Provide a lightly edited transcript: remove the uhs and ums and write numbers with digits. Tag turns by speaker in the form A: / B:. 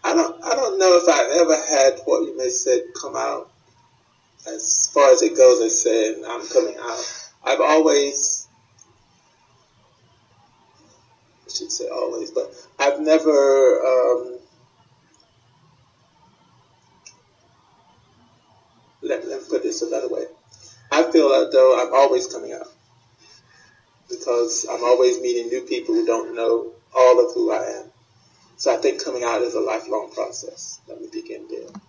A: I don't know if I've ever had what you may say come out as far as it goes as saying I'm coming out. I've always, I should say always, but I've never, let me put this another way. I feel as though I'm always coming out because I'm always meeting new people who don't know all of who I am. So I think coming out is a lifelong process. Let me begin there.